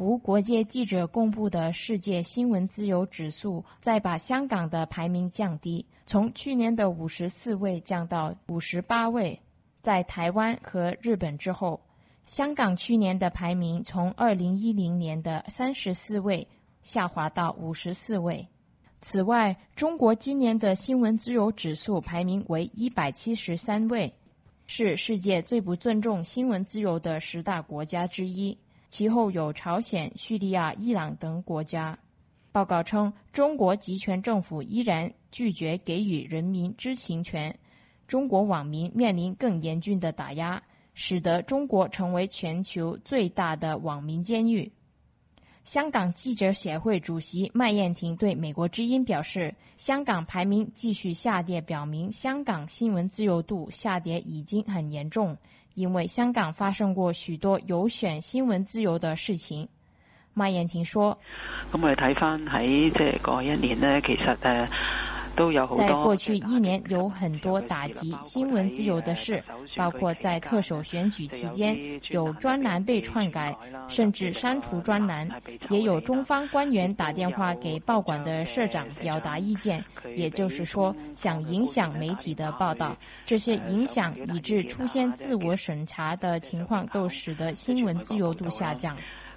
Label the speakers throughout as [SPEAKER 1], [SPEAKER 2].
[SPEAKER 1] 无国界记者公布的世界新闻自由指数再把香港的排名降低，从去年的54位降到58位。在台湾和日本之后，香港去年的排名从2010年的34位下滑到54位。此外，中国今年的新闻自由指数排名为173位，是世界最不尊重新闻自由的10大国家之一，其后有朝鲜、叙利亚、伊朗等国家。报告称，中国集权政府依然拒绝给予人民知情权，中国网民面临更严峻的打压，使得中国成为全球最大的网民监狱。香港记者协会主席麦燕庭对美国之音表示，香港排名继续下跌，表明香港新闻自由度下跌已經很嚴重，因為香港發生過許多有損新聞自由的事情。麥燕庭說，
[SPEAKER 2] 咁我哋睇返喺即係過去一年呢，其實在
[SPEAKER 1] 過去一年有很多打擊新聞自由的事，包括在特首選舉期間有專欄被篡改，甚至刪除專欄，也有中方官員打電話給報館的社長表達意見，也就是說想影響媒體的報道，這些影響以致出現自我審查的情況都使得新聞自由度下降。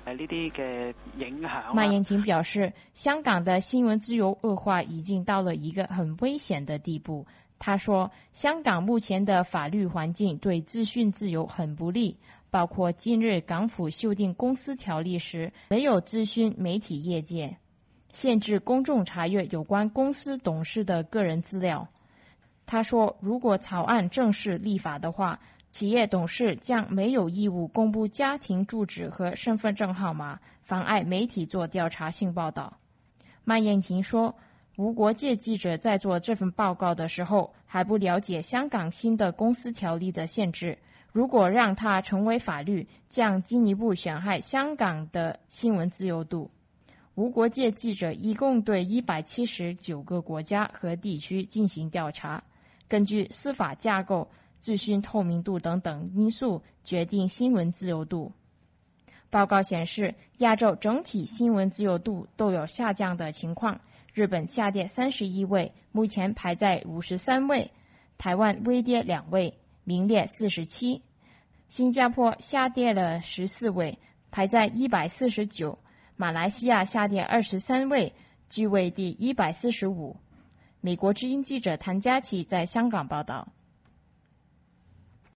[SPEAKER 1] 麥燕庭表示，香港的新聞自由惡化已經到了一個很危險的地步。他說，香港目前的法律環境對資訊自由很不利，包括近日港府修訂公司條例時沒有諮詢媒體業界，限制公眾查閱有關公司董事的個人資料。他說，如果草案正式立法的話，企業董事將沒有義務公布家庭住址和身份證號碼，妨礙媒體做調查性報道。麥燕庭說，無國界記者在做這份報告的時候還不了解香港新的公司條例的限制，如果讓它成為法律，將進一步損害香港的新聞自由度。無國界記者一共對179個國家和地區進行調查，根據司法架構、資訊透明度等等因素決定新聞自由度。報告顯示，亞洲整體新聞自由度都有下降的情況，日本下跌31位，目前排在53位，台灣微跌2位，名列47，新加坡下跌了14位，排在149，馬來西亞下跌23位，居位第145。美國之音記者譚嘉琪在香港報道。